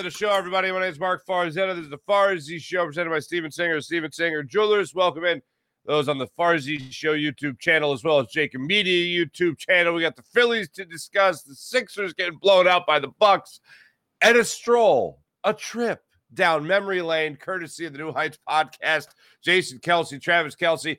to the show, everybody. My name is Mark Farzetta. This is the Farzy Show presented by Steven Singer Jewelers. Welcome in those on the Farzy Show YouTube channel as well as Jacob Media YouTube channel. We got the Phillies to discuss, the Sixers getting blown out by the Bucks, and a stroll, a trip down memory lane, courtesy of the New Heights podcast. Jason Kelce, Travis Kelce.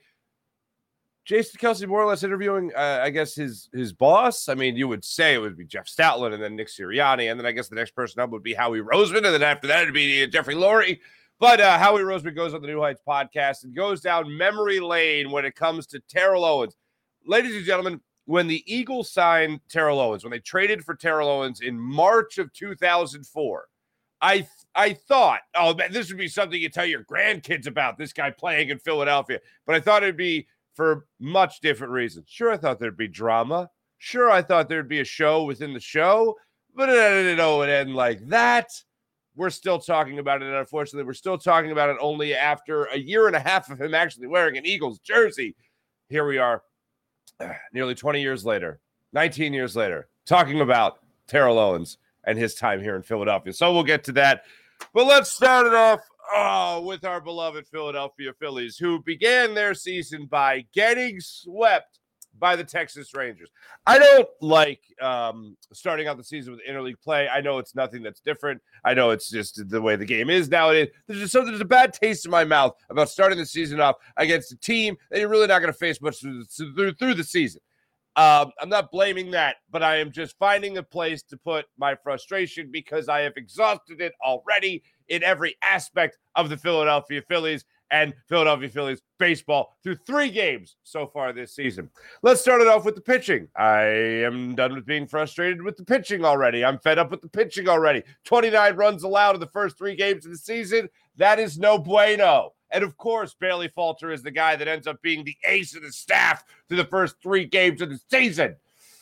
Jason Kelce more or less interviewing, I guess, his boss. I mean, you would say it would be Jeff Stoutland and then Nick Sirianni, and then I guess the next person up would be Howie Roseman, and then after that it'd be Jeffrey Lurie. But Howie Roseman goes on the New Heights podcast and goes down memory lane when it comes to Terrell Owens. Ladies and gentlemen, when the Eagles signed Terrell Owens, when they traded for Terrell Owens in March of 2004, I thought, oh, man, this would be something you tell your grandkids about, this guy playing in Philadelphia. But I thought it'd be for much different reasons. Sure, I thought there'd be drama. Sure, I thought there'd be a show within the show, but it didn't know it end like that. We're still talking about it, and unfortunately, we're still talking about it only after a year and a half of him actually wearing an Eagles jersey. Here we are, nearly 20 years later, 19 years later, talking about Terrell Owens and his time here in Philadelphia. So we'll get to that. But let's start it off with our beloved Philadelphia Phillies, who began their season by getting swept by the Texas Rangers. I don't like starting out the season with interleague play. I know it's nothing that's different. I know it's just the way the game is nowadays. There's a bad taste in my mouth about starting the season off against a team that you're really not going to face much through the season. I'm not blaming that, but I am just finding a place to put my frustration because I have exhausted it already in every aspect of the Philadelphia Phillies and Philadelphia Phillies baseball through 3 games so far this season. Let's start it off with the pitching. I am done with being frustrated with the pitching already. I'm fed up with the pitching already. 29 runs allowed in the first 3 games of the season. That is no bueno. And, of course, Bailey Falter is the guy that ends up being the ace of the staff through the first 3 games of the season.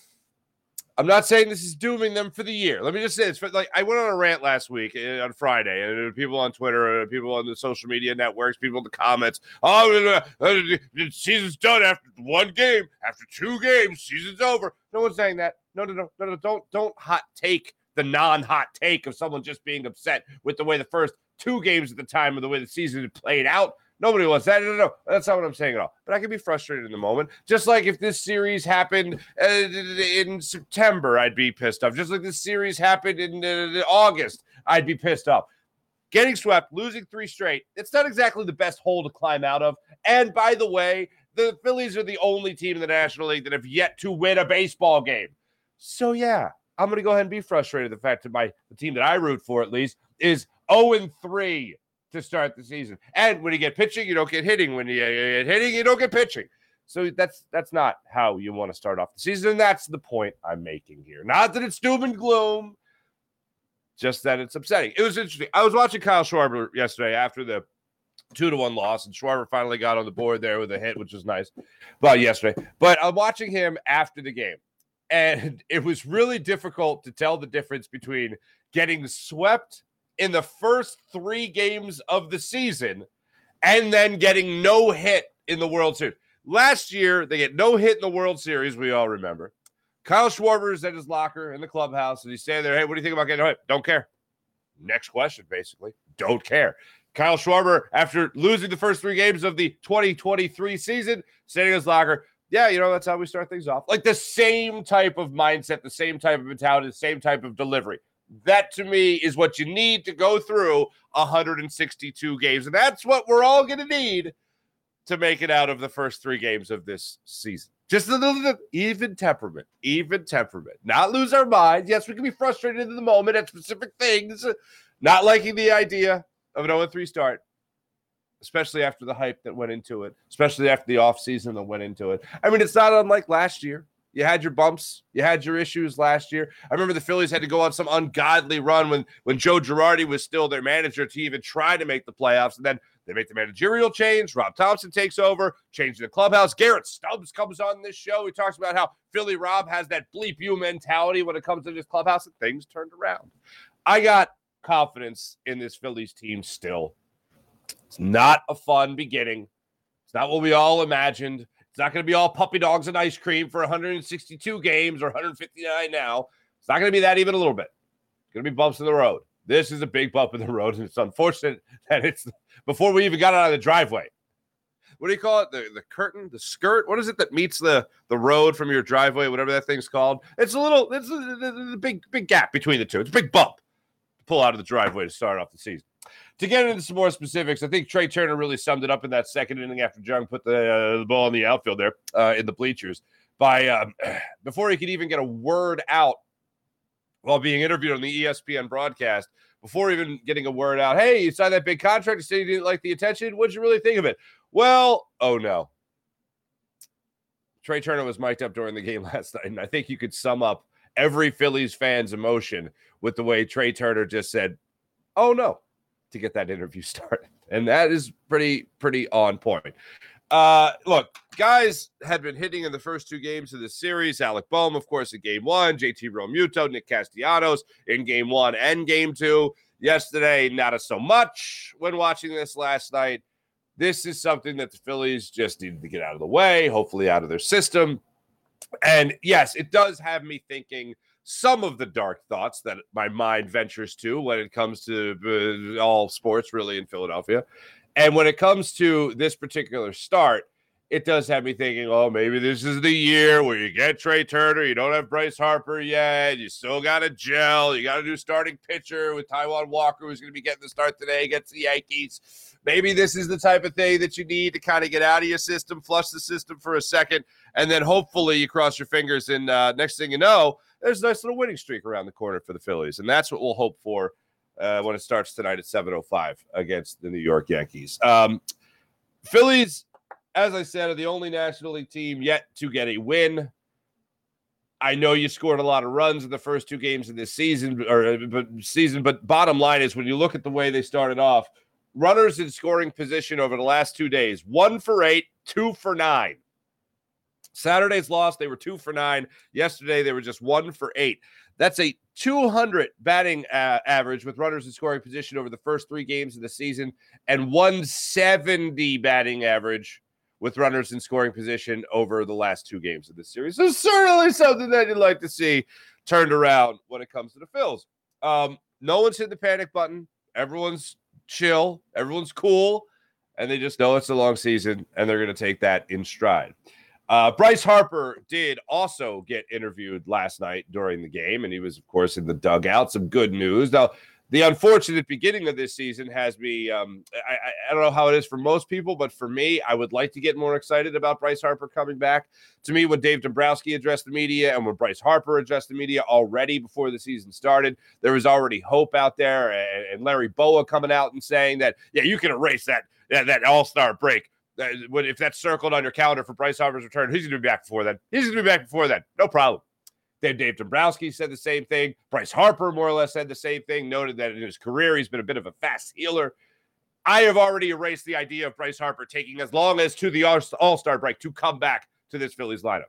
I'm not saying this is dooming them for the year. Let me just say this. I went on a rant last week on Friday, and people on Twitter, people on the social media networks, people in the comments, the season's done after 1 game. After 2 games, season's over. No one's saying that. No. Don't hot take the non-hot take of someone just being upset with the way the first 2 games at the time of the way the season had played out. Nobody wants that. No. That's not what I'm saying at all. But I can be frustrated in the moment. Just like if this series happened in September, I'd be pissed off. Just like this series happened in August, I'd be pissed off. Getting swept, losing 3 straight, it's not exactly the best hole to climb out of. And by the way, the Phillies are the only team in the National League that have yet to win a baseball game. So, yeah, I'm going to go ahead and be frustrated. The fact that the team that I root for, at least, is 0-3 to start the season. And when you get pitching, you don't get hitting. When you get hitting, you don't get pitching. So that's not how you want to start off the season. And that's the point I'm making here. Not that it's doom and gloom, just that it's upsetting. It was interesting. I was watching Kyle Schwarber yesterday after the 2-1 loss, and Schwarber finally got on the board there with a hit, which was nice. But I'm watching him after the game. And it was really difficult to tell the difference between getting swept in the first 3 games of the season and then getting no hit in the World Series. Last year, they get no hit in the World Series, we all remember. Kyle Schwarber is at his locker in the clubhouse, and he's standing there, hey, what do you think about getting no hit? Don't care. Next question, basically. Don't care. Kyle Schwarber, after losing the first 3 games of the 2023 season, standing in his locker, yeah, that's how we start things off. Like the same type of mindset, the same type of mentality, the same type of delivery. That, to me, is what you need to go through 162 games. And that's what we're all going to need to make it out of the first 3 games of this season. Just a little even temperament. Not lose our minds. Yes, we can be frustrated in the moment at specific things. Not liking the idea of an 0-3 start, especially after the hype that went into it, especially after the offseason that went into it. I mean, it's not unlike last year. You had your bumps. You had your issues last year. I remember the Phillies had to go on some ungodly run when Joe Girardi was still their manager to even try to make the playoffs. And then they make the managerial change. Rob Thompson takes over, changing the clubhouse. Garrett Stubbs comes on this show. He talks about how Philly Rob has that bleep you mentality when it comes to this clubhouse, and things turned around. I got confidence in this Phillies team still. It's not a fun beginning. It's not what we all imagined. It's not going to be all puppy dogs and ice cream for 162 games or 159 now. It's not going to be that even a little bit. It's going to be bumps in the road. This is a big bump in the road, and it's unfortunate that it's before we even got out of the driveway. What do you call it? The curtain, the skirt? What is it that meets the road from your driveway, whatever that thing's called? It's a big gap between the two. It's a big bump to pull out of the driveway to start off the season. To get into some more specifics, I think Trey Turner really summed it up in that second inning after Jung put the ball in the outfield there in the bleachers. Before he could even get a word out while being interviewed on the ESPN broadcast, before even getting a word out, hey, you signed that big contract, you said you didn't like the attention. What'd you really think of it? Well, oh no. Trey Turner was mic'd up during the game last night, and I think you could sum up every Phillies fan's emotion with the way Trey Turner just said, oh no, to get that interview started. And that is pretty on point. Look, guys had been hitting in the first two games of the series. Alec Boehm, of course, in game one. JT Realmuto, Nick Castellanos in game one and game two. Yesterday, not so much when watching this last night. This is something that the Phillies just needed to get out of the way, hopefully out of their system. And yes, it does have me thinking some of the dark thoughts that my mind ventures to when it comes to all sports really in Philadelphia. And when it comes to this particular start, it does have me thinking, oh, maybe this is the year where you get Trey Turner. You don't have Bryce Harper yet. You still got to gel. You got to do starting pitcher with Taijuan Walker, who's going to be getting the start today against the Yankees. Maybe this is the type of thing that you need to kind of get out of your system, flush the system for a second, and then hopefully you cross your fingers, and next thing you know, there's a nice little winning streak around the corner for the Phillies, and that's what we'll hope for when it starts tonight at 7:05 against the New York Yankees. Phillies, as I said, are the only National League team yet to get a win. I know you scored a lot of runs in the first two games of this season, but bottom line is when you look at the way they started off, runners in scoring position over the last 2 days, 1 for 8, 2 for 9. Saturday's loss, they were 2 for 9. Yesterday, they were just 1 for 8. That's a 200 batting average with runners in scoring position over the first 3 games of the season, and 170 batting average with runners in scoring position over the last 2 games of the series. So certainly something that you'd like to see turned around when it comes to the Phils. No one's hit the panic button. Everyone's chill. Everyone's cool. And they just know it's a long season, and they're going to take that in stride. Bryce Harper did also get interviewed last night during the game, and he was, of course, in the dugout. Some good news. Now, the unfortunate beginning of this season has me, I don't know how it is for most people, but for me, I would like to get more excited about Bryce Harper coming back. To me, when Dave Dombrowski addressed the media and when Bryce Harper addressed the media already before the season started, there was already hope out there. And Larry Boa coming out and saying that, yeah, you can erase that all-star break. If that's circled on your calendar for Bryce Harper's return, he's going to be back before then. No problem. Then Dave Dombrowski said the same thing. Bryce Harper more or less said the same thing, noted that in his career he's been a bit of a fast healer. I have already erased the idea of Bryce Harper taking as long as to the all-star break to come back to this Phillies lineup.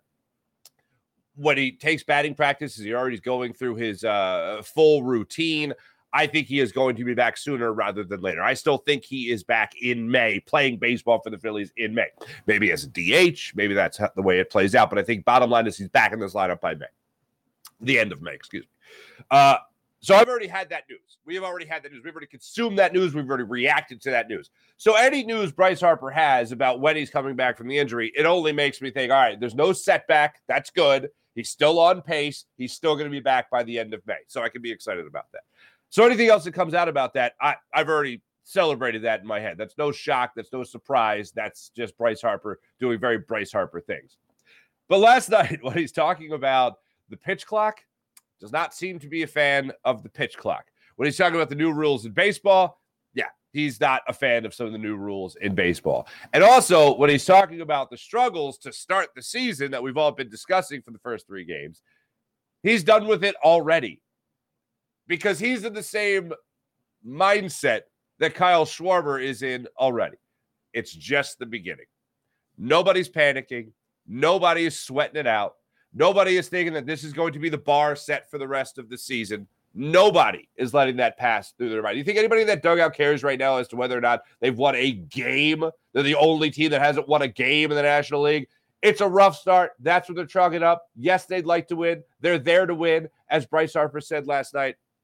When he takes batting practice, he already going through his full routine. I think he is going to be back sooner rather than later. I still think he is back in May, playing baseball for the Phillies in May. Maybe as a DH. Maybe that's the way it plays out. But I think bottom line is he's back in this lineup by May. The end of May, excuse me. So I've already had that news. We have already had that news. We've already consumed that news. We've already reacted to that news. So any news Bryce Harper has about when he's coming back from the injury, it only makes me think, all right, there's no setback. That's good. He's still on pace. He's still going to be back by the end of May. So I can be excited about that. So anything else that comes out about that, I've already celebrated that in my head. That's no shock. That's no surprise. That's just Bryce Harper doing very Bryce Harper things. But last night, when he's talking about the pitch clock, does not seem to be a fan of the pitch clock. When he's talking about the new rules in baseball, yeah, he's not a fan of some of the new rules in baseball. And also, when he's talking about the struggles to start the season that we've all been discussing for the first 3 games, he's done with it already. Because he's in the same mindset that Kyle Schwarber is in already. It's just the beginning. Nobody's panicking. Nobody is sweating it out. Nobody is thinking that this is going to be the bar set for the rest of the season. Nobody is letting that pass through their mind. You think anybody in that dugout cares right now as to whether or not they've won a game? They're the only team that hasn't won a game in the National League. It's a rough start. That's what they're chalking up. Yes, they'd like to win. They're there to win. As Bryce Harper said last night,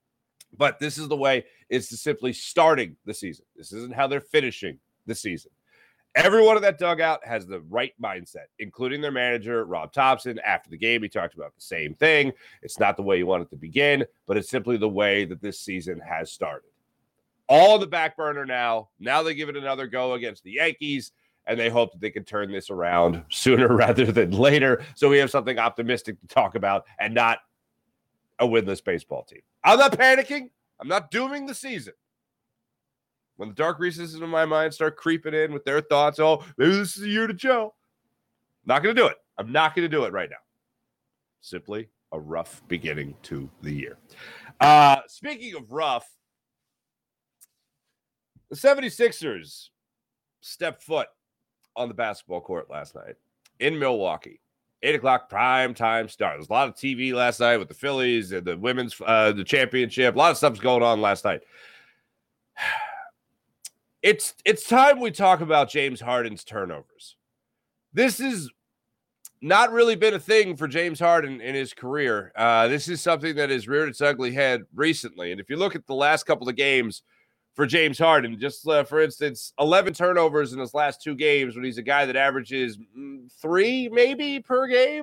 But this is the way it's simply starting the season. This isn't how they're finishing the season. Everyone in that dugout has the right mindset, including their manager, Rob Thompson. After the game, he talked about the same thing. It's not the way you want it to begin, but it's simply the way that this season has started. All on the back burner now. Now they give it another go against the Yankees, and they hope that they can turn this around sooner rather than later. So we have something optimistic to talk about and not a winless baseball team. I'm not panicking. I'm not dooming the season. When the dark recesses in my mind start creeping in with their thoughts, oh, maybe this is a year to Joe. Not going to do it. I'm not going to do it right now. Simply a rough beginning to the year. Speaking of rough, the 76ers stepped foot on the basketball court last night in Milwaukee. 8 o'clock prime time start. There's a lot of TV last night with the Phillies and the women's the championship. A lot of stuff's going on last night. It's time we talk about James Harden's turnovers. This has not really been a thing for James Harden in his career. This is something that has reared its ugly head recently. And if you look at the last couple of games for James Harden, just for instance, 11 turnovers in his last 2 games when he's a guy that averages 3 maybe per game.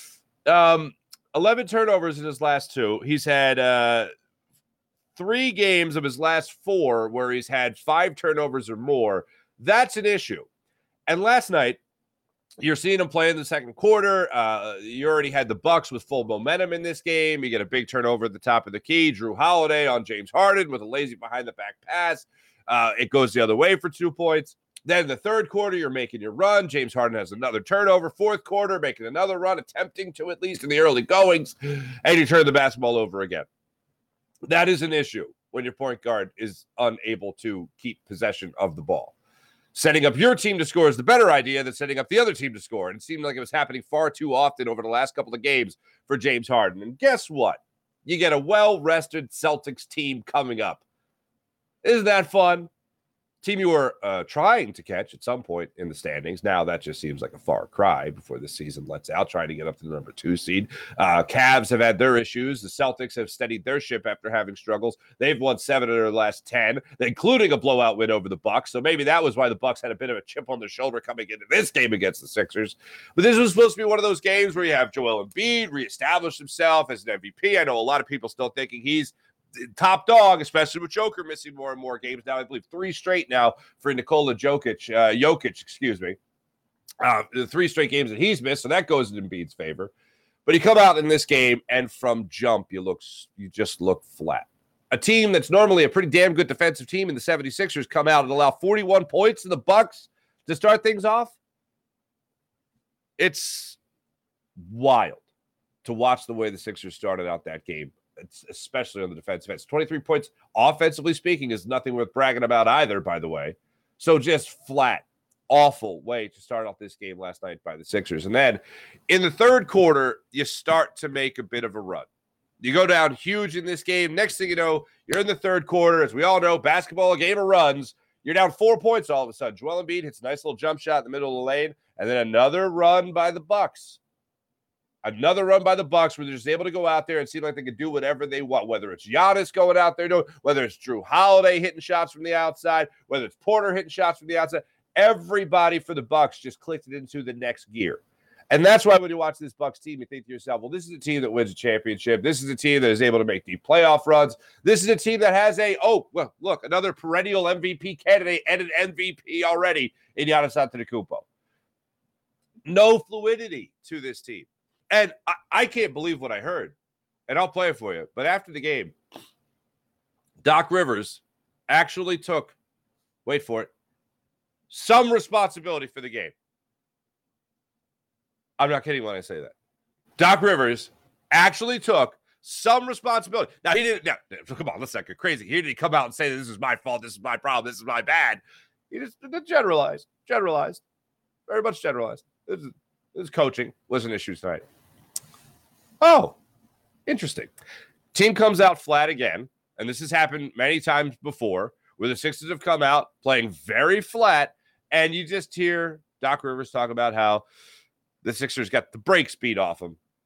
11 turnovers in his last 2. He's had 3 games of his last 4 where he's had 5 turnovers or more. That's an issue. And last night, you're seeing him play in the second quarter. You already had the Bucks with full momentum in this game. You get a big turnover at the top of the key. Jrue Holiday on James Harden with a lazy behind-the-back pass. It goes the other way for 2 points. Then in the third quarter, you're making your run. James Harden has another turnover. Fourth quarter, making another run, attempting to at least in the early goings. And you turn the basketball over again. That is an issue when your point guard is unable to keep possession of the ball. Setting up your team to score is the better idea than setting up the other team to score. And it seemed like it was happening far too often over the last couple of games for James Harden. And guess what? You get a well-rested Celtics team coming up. Isn't that fun? Team you were trying to catch at some point in the standings. Now that just seems like a far cry before the season lets out, trying to get up to the number 2 seed. Cavs have had their issues. The Celtics have steadied their ship after having struggles. They've won 7 of their last 10, including a blowout win over the Bucks. So maybe that was why the Bucks had a bit of a chip on their shoulder coming into this game against the Sixers. But this was supposed to be one of those games where you have Joel Embiid reestablish himself as an MVP. I know a lot of people still thinking he's top dog, especially with Joker missing more and more games now. I believe 3 straight now for Nikola Jokic, the 3 straight games that he's missed, so that goes in Embiid's favor. But you come out in this game, and from jump, you just look flat. A team that's normally a pretty damn good defensive team in the 76ers come out and allow 41 points to the Bucks to start things off. It's wild to watch the way the Sixers started out that game. It's especially on the defensive end. 23 points, offensively speaking, is nothing worth bragging about either, by the way. So just flat, awful way to start off this game last night by the Sixers. And then in the third quarter, you start to make a bit of a run. You go down huge in this game. Next thing you know, you're in the third quarter. As we all know, basketball, a game of runs. You're down 4 points all of a sudden. Joel Embiid hits a nice little jump shot in the middle of the lane, and then another run by the Bucks. Another run by the Bucks where they're just able to go out there and seem like they can do whatever they want, whether it's Giannis going out there doing, whether it's Jrue Holiday hitting shots from the outside, whether it's Porter hitting shots from the outside. Everybody for the Bucks just clicked it into the next gear. And that's why when you watch this Bucks team, you think to yourself, well, this is a team that wins a championship. This is a team that is able to make deep playoff runs. This is a team that has another perennial MVP candidate and an MVP already in Giannis Antetokounmpo. No fluidity to this team. And I can't believe what I heard, and I'll play it for you. But after the game, Doc Rivers actually took, wait for it, some responsibility for the game. I'm not kidding when I say that. Doc Rivers actually took some responsibility. Now, he didn't, come on, let's not get crazy. He didn't come out and say, this is my fault, this is my problem, this is my bad. He just generalized, very much generalized. This coaching was an issue tonight. Oh, interesting. Team comes out flat again, and this has happened many times before, where the Sixers have come out playing very flat, and you just hear Doc Rivers talk about how the Sixers got the brakes beat off them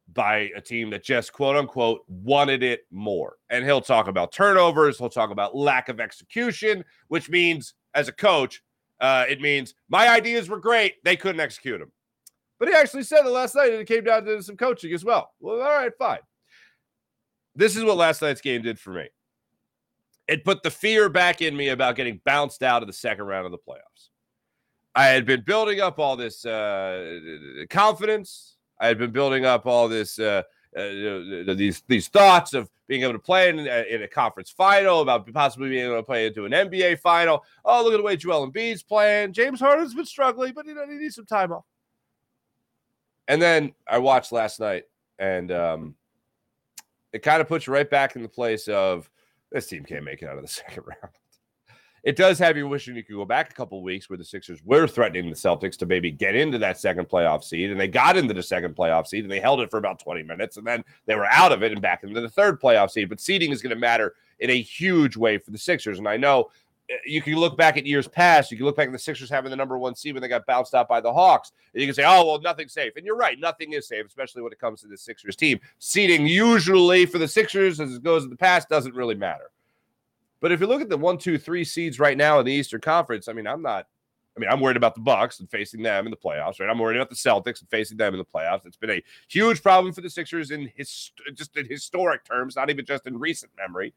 by a team that just, quote unquote, wanted it more. And he'll talk about turnovers. He'll talk about lack of execution, which means, as a coach, it means my ideas were great. They couldn't execute them. But he actually said it last night, and it came down to some coaching as well. Well, all right, fine. This is what last night's game did for me. It put the fear back in me about getting bounced out of the second round of the playoffs. I had been building up all this confidence. I had been building up all this these thoughts of being able to play in a conference final, about possibly being able to play into an NBA final. Oh, look at the way Joel Embiid's playing. James Harden's been struggling, but he needs some time off. And then I watched last night, and it kind of puts you right back in the place of this team can't make it out of the second round. It does have you wishing you could go back a couple of weeks where the Sixers were threatening the Celtics to maybe get into that second playoff seed, and they got into the second playoff seed, and they held it for about 20 minutes, and then they were out of it and back into the third playoff seed. But seeding is going to matter in a huge way for the Sixers, and I know you can look back at years past. You can look back at the Sixers having the number one seed when they got bounced out by the Hawks, and you can say, oh, well, nothing's safe. And you're right, nothing is safe, especially when it comes to the Sixers team. Seeding usually for the Sixers, as it goes in the past, doesn't really matter. But if you look at the 1, 2, 3 seeds right now in the Eastern Conference, I'm worried about the Bucks and facing them in the playoffs, right? I'm worried about the Celtics and facing them in the playoffs. It's been a huge problem for the Sixers in just in historic terms, not even just in recent memory.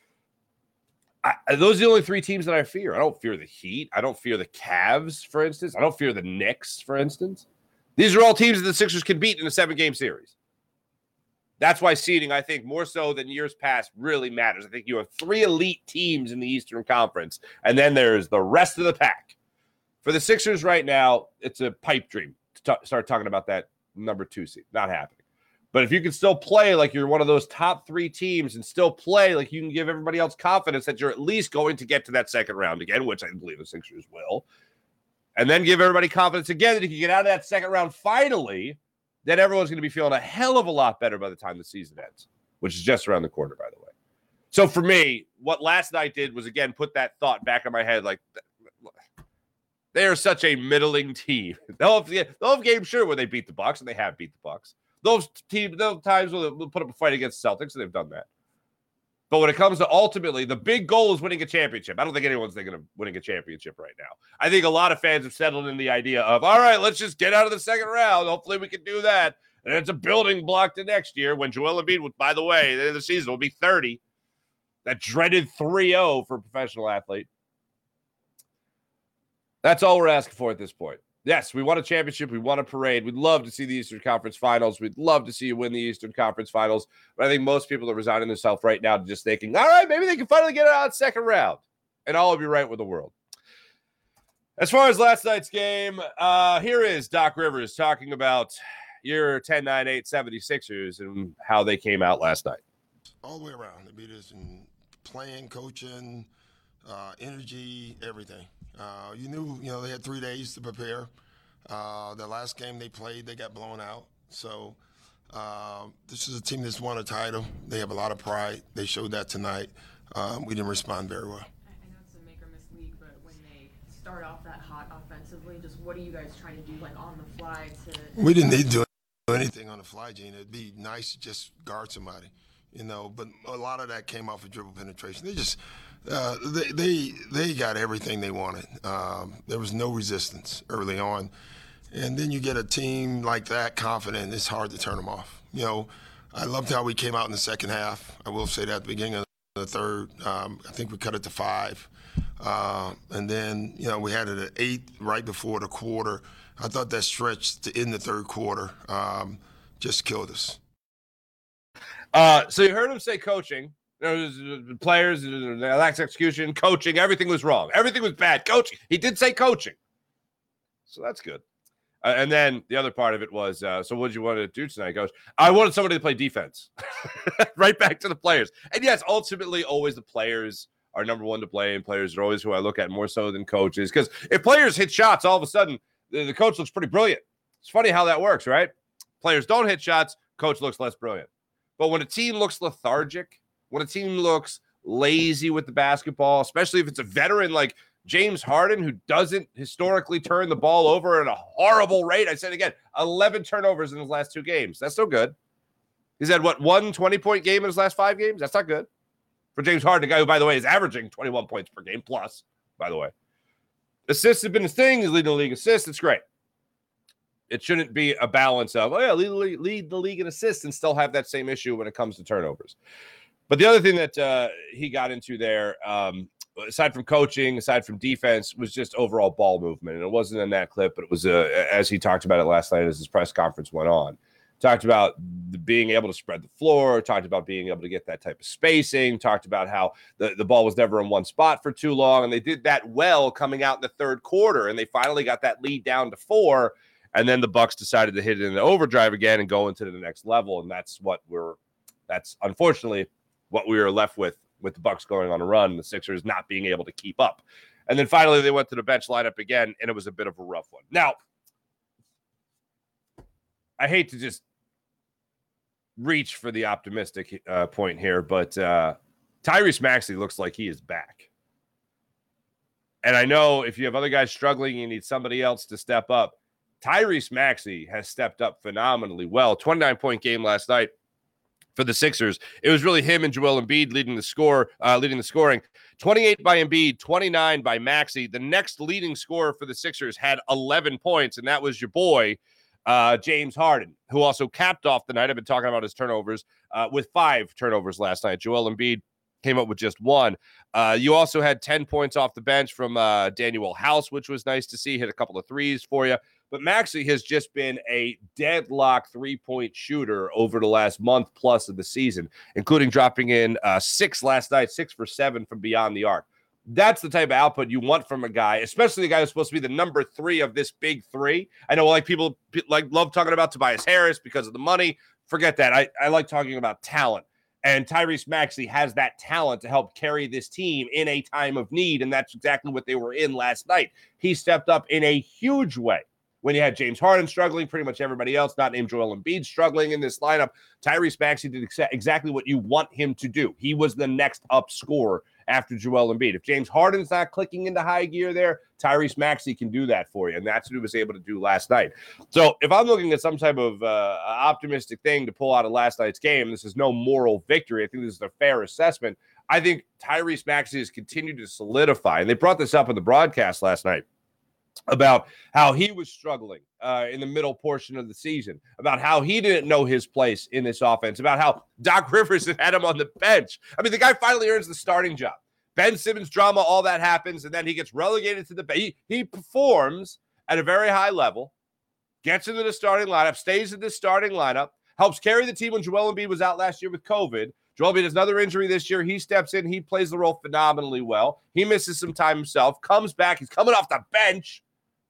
Those are the only three teams that I fear. I don't fear the Heat. I don't fear the Cavs, for instance. I don't fear the Knicks, for instance. These are all teams that the Sixers can beat in a 7-game series. That's why seeding, I think, more so than years past, really matters. I think you have 3 elite teams in the Eastern Conference, and then there's the rest of the pack. For the Sixers right now, it's a pipe dream to start talking about that number 2 seed. Not happening. But if you can still play like you're one of those top 3 teams and still play like you can give everybody else confidence that you're at least going to get to that second round again, which I believe the Sixers will, and then give everybody confidence again that you can get out of that second round finally, then everyone's going to be feeling a hell of a lot better by the time the season ends, which is just around the corner, by the way. So for me, what last night did was, again, put that thought back in my head, like, they are such a middling team. They'll have games, sure, where they beat the Bucks, and they have beat the Bucks. Those times where they'll put up a fight against Celtics, and they've done that. But when it comes to ultimately, the big goal is winning a championship. I don't think anyone's thinking of winning a championship right now. I think a lot of fans have settled in the idea of, all right, let's just get out of the second round. Hopefully we can do that. And it's a building block to next year when Joel Embiid, by the way, the end of the season will be 30. That dreaded 3-0 for a professional athlete. That's all we're asking for at this point. Yes, we want a championship. We want a parade. We'd love to see the Eastern Conference Finals. We'd love to see you win the Eastern Conference Finals. But I think most people are resigning themselves right now to just thinking, all right, maybe they can finally get out of the second round. And all will be right with the world. As far as last night's game, here is Doc Rivers talking about your 10-9-8 76ers and how they came out last night. All the way around. They beat us in playing, coaching, energy, everything. You knew, they had 3 days to prepare. The last game they played, they got blown out. So this is a team that's won a title. They have a lot of pride. They showed that tonight. We didn't respond very well. I know it's a make-or-miss league, but when they start off that hot offensively, just what are you guys trying to do, like, on the fly to... We didn't need to do anything on the fly, Gina. It'd be nice to just guard somebody, but a lot of that came off of dribble penetration. They just... They got everything they wanted. There was no resistance early on. And then you get a team like that confident, it's hard to turn them off. I loved how we came out in the second half. I will say that at the beginning of the third, I think we cut it to 5. And then, we had it at 8 right before the quarter. I thought that stretch to end the third quarter just killed us. So you heard him say coaching. Players, lax execution, coaching, everything was wrong. Everything was bad. Coaching. He did say coaching. So that's good. And then the other part of it was, so what did you want to do tonight, Coach? I wanted somebody to play defense. Right back to the players. And yes, ultimately, always the players are number one to play, and players are always who I look at more so than coaches. Because if players hit shots, all of a sudden, the coach looks pretty brilliant. It's funny how that works, right? Players don't hit shots, coach looks less brilliant. But when a team looks lethargic, when a team looks lazy with the basketball, especially if it's a veteran like James Harden, who doesn't historically turn the ball over at a horrible rate. I said again, 11 turnovers in his last 2 games. That's so good. He's had, what, 1 20-point game in his last 5 games? That's not good. For James Harden, a guy who, by the way, is averaging 21 points per game plus, by the way. Assists have been his thing. He's leading the league assists. It's great. It shouldn't be a balance of, lead the league in assists and still have that same issue when it comes to turnovers. But the other thing that he got into there, aside from coaching, aside from defense, was just overall ball movement. And it wasn't in that clip, but it was, as he talked about it last night as his press conference went on. Talked about being able to spread the floor, talked about being able to get that type of spacing, talked about how the ball was never in one spot for too long. And they did that well coming out in the third quarter. And they finally got that lead down to 4. And then the Bucks decided to hit it in the overdrive again and go into the next level. And that's unfortunately what we were left with the Bucks going on a run, and the Sixers not being able to keep up. And then finally they went to the bench lineup again, and it was a bit of a rough one. Now, I hate to just reach for the optimistic point here, but Tyrese Maxey looks like he is back. And I know if you have other guys struggling, you need somebody else to step up. Tyrese Maxey has stepped up phenomenally well. 29-point game last night for the Sixers. It was really him and Joel Embiid leading the scoring. 28 by Embiid, 29 by Maxey. The next leading scorer for the Sixers had 11 points, and that was your boy, James Harden, who also capped off the night. I've been talking about his turnovers with 5 turnovers last night. Joel Embiid came up with just 1. You also had 10 points off the bench from Daniel House, which was nice to see. Hit a couple of threes for you. But Maxey has just been a deadlock 3-point shooter over the last month plus of the season, including dropping in 6 last night, 6 for 7 from beyond the arc. That's the type of output you want from a guy, especially the guy who's supposed to be the number 3 of this big 3. I know people love talking about Tobias Harris because of the money. Forget that. I like talking about talent. And Tyrese Maxey has that talent to help carry this team in a time of need, and that's exactly what they were in last night. He stepped up in a huge way. When you had James Harden struggling, pretty much everybody else, not named Joel Embiid, struggling in this lineup, Tyrese Maxey did exactly what you want him to do. He was the next up scorer after Joel Embiid. If James Harden's not clicking into high gear there, Tyrese Maxey can do that for you, and that's what he was able to do last night. So if I'm looking at some type of optimistic thing to pull out of last night's game, this is no moral victory. I think this is a fair assessment. I think Tyrese Maxey has continued to solidify, and they brought this up in the broadcast last night, about how he was struggling in the middle portion of the season, about how he didn't know his place in this offense, about how Doc Rivers had him on the bench. I mean, the guy finally earns the starting job. Ben Simmons drama, all that happens, and then he gets relegated to the bench. He performs at a very high level, gets into the starting lineup, stays in the starting lineup, helps carry the team when Joel Embiid was out last year with COVID. Joel Embiid has another injury this year. He steps in. He plays the role phenomenally well. He misses some time himself, comes back. He's coming off the bench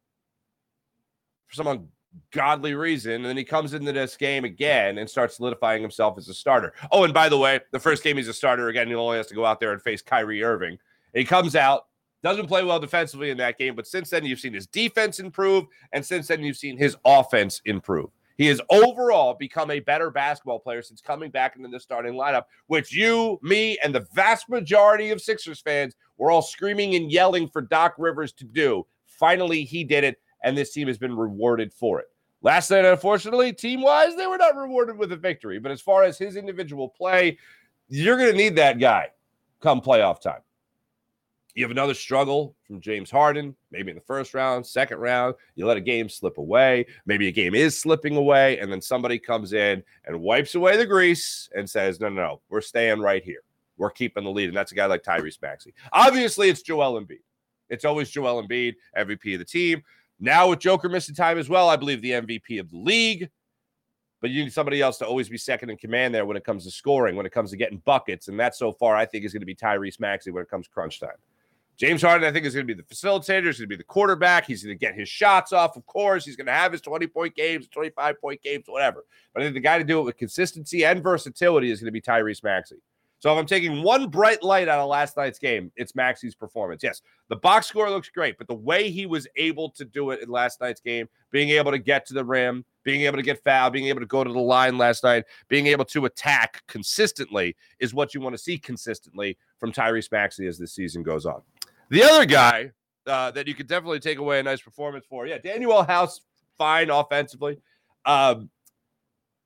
for some ungodly reason, and then he comes into this game again and starts solidifying himself as a starter. Oh, and by the way, the first game he's a starter again, he only has to go out there and face Kyrie Irving. He comes out, doesn't play well defensively in that game, but since then you've seen his defense improve, and since then you've seen his offense improve. He has overall become a better basketball player since coming back into the starting lineup, which you, me, and the vast majority of Sixers fans were all screaming and yelling for Doc Rivers to do. Finally, he did it, and this team has been rewarded for it. Last night, unfortunately, team-wise, they were not rewarded with a victory. But as far as his individual play, you're going to need that guy come playoff time. You have another struggle from James Harden, maybe in the first round, second round. You let a game slip away. Maybe a game is slipping away, and then somebody comes in and wipes away the grease and says, no, we're staying right here. We're keeping the lead, and that's a guy like Tyrese Maxey. Obviously, it's Joel Embiid. It's always Joel Embiid, MVP of the team. Now with Joker missing time as well, I believe the MVP of the league. But you need somebody else to always be second in command there when it comes to scoring, when it comes to getting buckets. And that so far, I think, is going to be Tyrese Maxey when it comes crunch time. James Harden, I think, is going to be the facilitator. He's going to be the quarterback. He's going to get his shots off, of course. He's going to have his 20-point games, 25-point games, whatever. But I think the guy to do it with consistency and versatility is going to be Tyrese Maxey. So if I'm taking one bright light out of last night's game, it's Maxey's performance. Yes, the box score looks great, but the way he was able to do it in last night's game, being able to get to the rim, being able to get fouled, being able to go to the line last night, being able to attack consistently is what you want to see consistently from Tyrese Maxey as this season goes on. The other guy that you could definitely take away a nice performance for, Daniel House, fine offensively.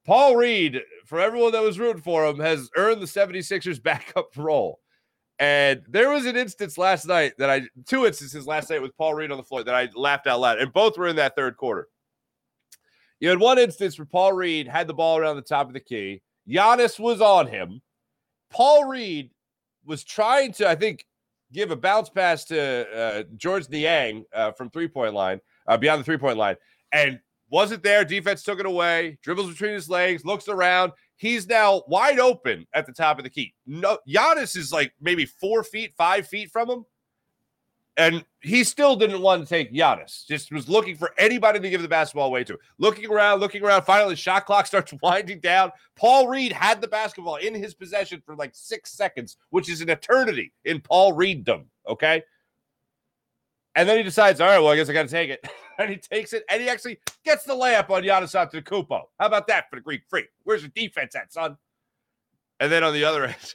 Paul Reed, for everyone that was rooting for him, has earned the 76ers backup role. And there was an instance last night two instances last night with Paul Reed on the floor that I laughed out loud, and both were in that third quarter. You had one instance where Paul Reed had the ball around the top of the key. Giannis was on him. Paul Reed was trying to, I think, give a bounce pass to George Niang from three-point line, beyond the three-point line, and wasn't there. Defense took it away, dribbles between his legs, looks around. He's now wide open at the top of the key. No, Giannis is like maybe 4 feet, 5 feet from him. And he still didn't want to take Giannis. Just was looking for anybody to give the basketball away to. Looking around. Finally, the shot clock starts winding down. Paul Reed had the basketball in his possession for like 6 seconds, which is an eternity in Paul Reeddom, okay? And then he decides, all right, well, I guess I got to take it. And he takes it, and he actually gets the layup on Giannis Antetokounmpo. How about that for the Greek Freak? Where's your defense at, son? And then on the other end,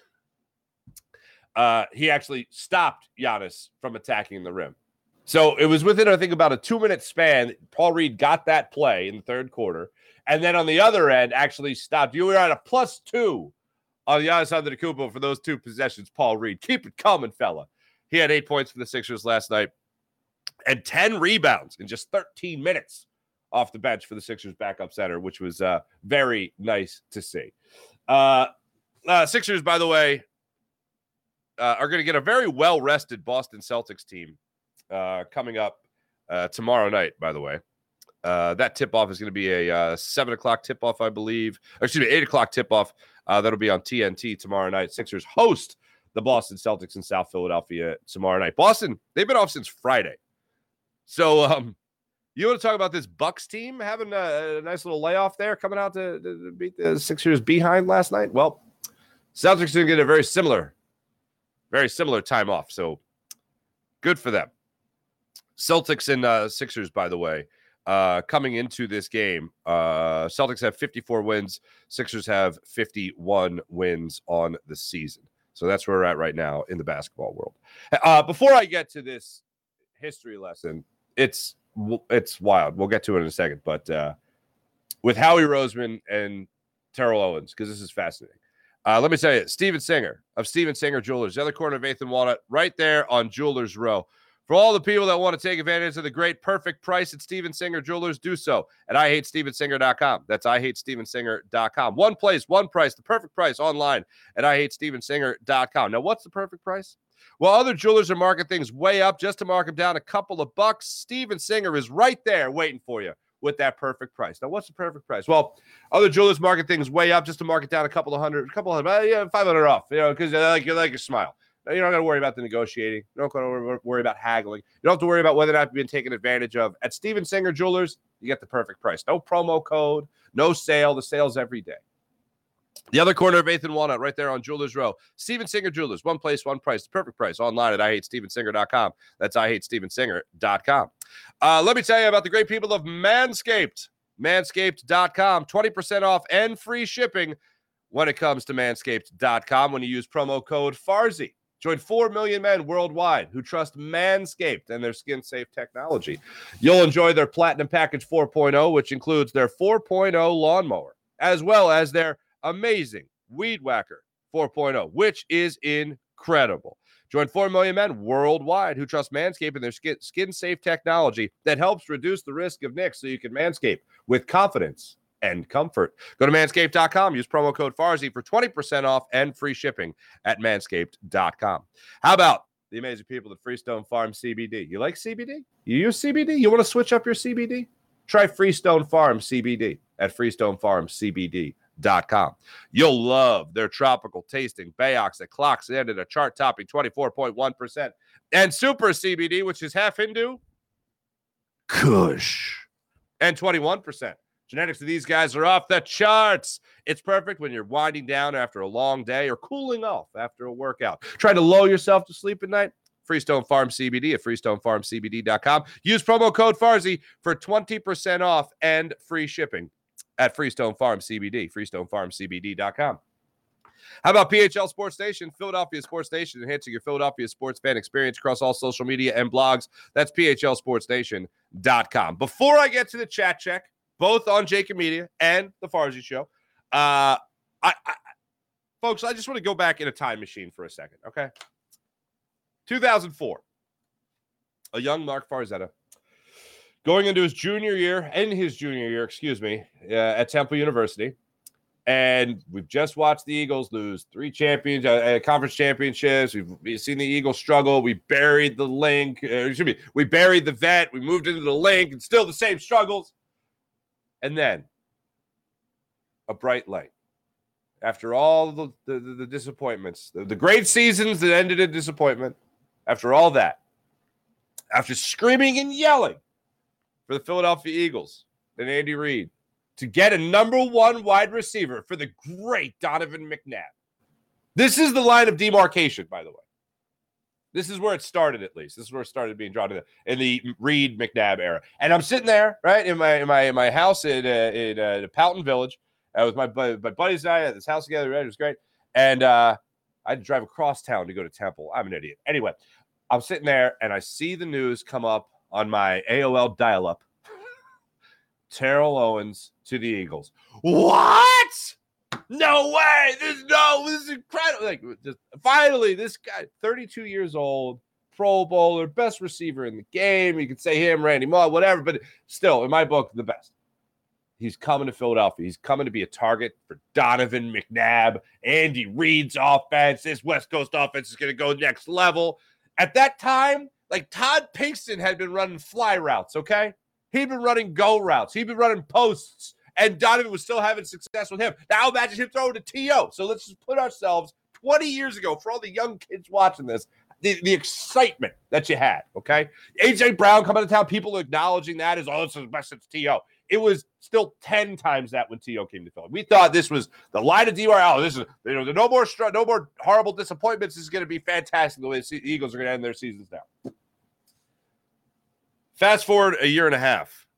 he actually stopped Giannis from attacking the rim. So it was within, I think, about a 2-minute span. Paul Reed got that play in the third quarter. And then on the other end, actually stopped. You were at a +2 on Giannis Antetokounmpo for those 2 possessions, Paul Reed. Keep it coming, fella. He had 8 points for the Sixers last night and 10 rebounds in just 13 minutes off the bench for the Sixers backup center, which was very nice to see. Sixers, by the way, are going to get a very well-rested Boston Celtics team coming up tomorrow night, by the way. That tip-off is going to be a 7 o'clock tip-off, I believe. Or excuse me, 8 o'clock tip-off. That'll be on TNT tomorrow night. Sixers host the Boston Celtics in South Philadelphia tomorrow night. Boston, they've been off since Friday. So you want to talk about this Bucks team having a nice little layoff there, coming out to beat the Sixers behind last night? Well, Celtics are going to get a very similar time off. So good for them. Celtics and Sixers, by the way, coming into this game, Celtics have 54 wins. Sixers have 51 wins on the season. So that's where we're at right now in the basketball world. Before I get to this history lesson, it's wild. We'll get to it in a second. But with Howie Roseman and Terrell Owens, because this is fascinating. Let me tell you, Steven Singer of Steven Singer Jewelers, the other corner of 8th and Walnut, right there on Jewelers Row. For all the people that want to take advantage of the great perfect price at Steven Singer Jewelers, do so at IHateStevenSinger.com. That's IHateStevenSinger.com. One place, one price, the perfect price online at IHateStevenSinger.com. Now, what's the perfect price? While other jewelers are marking things way up just to mark them down a couple of bucks, Steven Singer is right there waiting for you with that perfect price. Now, what's the perfect price? Well, other jewelers market things way up just to mark it down a couple of hundred, 500 off, because you like your smile. You're not going to worry about the negotiating. You're not going to worry about haggling. You don't have to worry about whether or not you've been taken advantage of. At Steven Singer Jewelers, you get the perfect price. No promo code, no sale. The sale's every day. The other corner of 8th and Walnut, right there on Jewelers Row. Steven Singer Jewelers, one place, one price, the perfect price. Online at IHateStevenSinger.com. That's IHateStevenSinger.com. Let me tell you about the great people of Manscaped. Manscaped.com. 20% off and free shipping when it comes to Manscaped.com when you use promo code FARZI. Join 4 million men worldwide who trust Manscaped and their skin-safe technology. You'll enjoy their Platinum Package 4.0, which includes their 4.0 lawnmower, as well as their amazing Weed Whacker 4.0, which is incredible. Join 4 million men worldwide who trust Manscaped and their skin-safe technology that helps reduce the risk of nicks so you can manscape with confidence and comfort. Go to manscaped.com. Use promo code FARZI for 20% off and free shipping at manscaped.com. How about the amazing people at Freestone Farm CBD? You like CBD? You use CBD? You want to switch up your CBD? Try Freestone Farm CBD at freestonefarmcbd.com. You'll love their tropical tasting Bayox that clocks in at a chart-topping 24.1%. And Super CBD, which is half Hindu, Kush, and 21%. Genetics of these guys are off the charts. It's perfect when you're winding down after a long day or cooling off after a workout. Trying to lull yourself to sleep at night? Freestone Farm CBD at freestonefarmcbd.com. Use promo code FARZI for 20% off and free shipping at Freestone Farm CBD, freestonefarmcbd.com. How about PHL Sports Station, Philadelphia Sports Station, enhancing your Philadelphia sports fan experience across all social media and blogs? That's phlsportstation.com. Before I get to the chat check, both on Jacob Media and the Farzi Show, I folks, I just want to go back in a time machine for a second, okay? 2004, a young Mark Farzetta going into his junior year, at Temple University. And we've just watched the Eagles lose 3 conference championships. We've seen the Eagles struggle. We buried the link. We buried the vet. We moved into the link, and still the same struggles. And then a bright light. After all the disappointments, the great seasons that ended in disappointment, after all that, after screaming and yelling for the Philadelphia Eagles and Andy Reid to get a number 1 wide receiver for the great Donovan McNabb. This is the line of demarcation, by the way. This is where it started, at least. This is where it started being drawn in the Reid McNabb era. And I'm sitting there, right, in my house in Powelton Village with my buddies and I at this house together. Right? It was great. And I had to drive across town to go to Temple. I'm an idiot. Anyway, I'm sitting there, and I see the news come up on my AOL dial-up. Terrell Owens to the Eagles. What? No way. This is incredible. Like, finally, this guy, 32 years old, Pro Bowler, best receiver in the game. You could say him, Randy Moss, whatever, but still, in my book, the best. He's coming to Philadelphia. He's coming to be a target for Donovan McNabb, Andy Reid's offense. This West Coast offense is going to go next level. At that time, like, Todd Pinkston had been running fly routes, okay? He'd been running go routes. He'd been running posts, and Donovan was still having success with him. Now imagine him throwing to T.O. So let's just put ourselves 20 years ago, for all the young kids watching this, the excitement that you had, okay? A.J. Brown coming to town, people acknowledging that as, this is the best since T.O. It was still 10 times that when T.O. came to Philly. We thought this was the line of DRL. This is, no more horrible disappointments. This is going to be fantastic the way the Eagles are going to end their seasons now. Fast forward a year and a half.